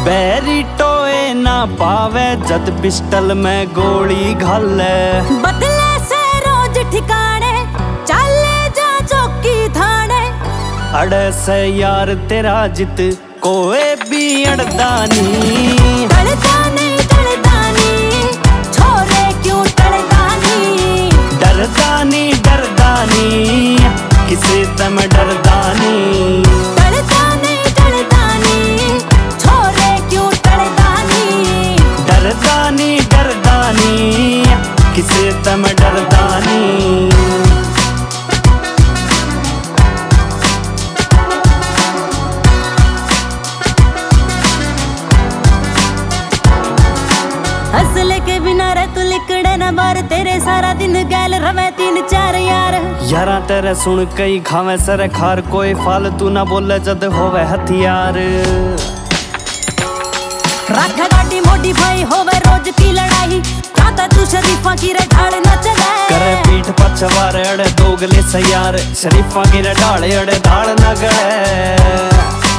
बैरी टोए ना पावे जद पिस्टल में गोली घाले। बदले से रोज ठिकाने चले जा चौकी थाने। अड़े से यार तेरा जित कोई भी अड़दा नहीं। टलदा नहीं छोरे क्यों टलदा नहीं। डरदा नहीं किसे तम डरदा नहीं। टलदा नहीं छोरे क्यों टलदा नहीं। डरदा नहीं किसे तम डरदा नहीं। हंसले के बिना रे तू लिकड़े ना बार। तेरे सारा दिन गैल रवे 3-4 यार। यारा तेरे सुन कई खावे सर खार। कोई फालतू ना बोले जद होवे हथियार। रख गाड़ी मॉडिफाई होवे रोज की लड़ाई। खाता तू शरीफा की रे ढाल न चले। करे पीठ पछवार अड़े दोगले सयार। शरीफा की रे ढाल अड़े धाड़ न गड़े।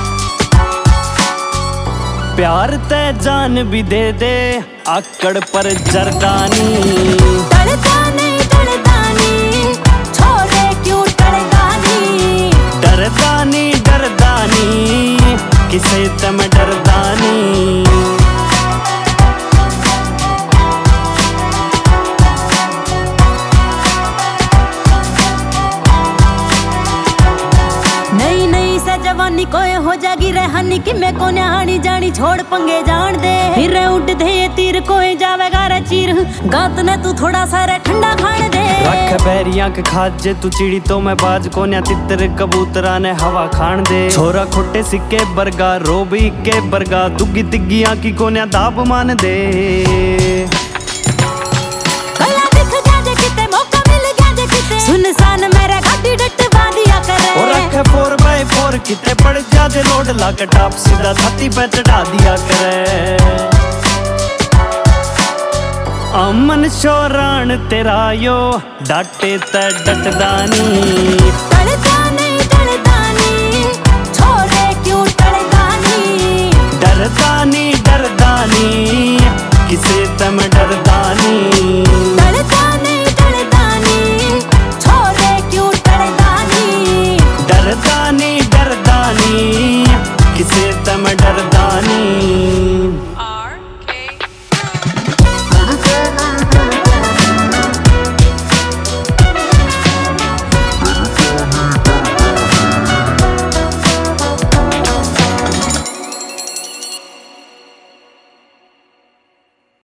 प्यार ते जान भी दे दे आकड़ पर जरदानी। टलदा नहीं छोरे क्यों टलदा नहीं। डरदा नहीं किसे तम डरदा नहीं। नई से जवानी कोई हो जागी रहनी कि मैं को न्याणी जानी। छोड़ पंगे जान दे फिर उठ दे ये तीर कोई जावेगा रे चीर। गात ने तू थोड़ा सा रे ठंडा खान दे। रख बैरियां के खाजे तू चिड़ी तो मैं बाज को न्या। तितर कबूतरा ने हवा खान दे। छोरा खोटे सिक्के बरगा रोबी के बरगा। दुगी तिग्गियां की को न्या दाब मान दे। गला दिख गया जे किते मौका मिल गया जे किते। सुनसान मेरा गाड़ी डटवा दिया करे। और रखे 4x4 किते पड़ जा जे लोड लाके टाप सीधा छाती पे चढ़ा दिया करे। अमन शोरान तेरा यो डाटे ते डटदा नहीं।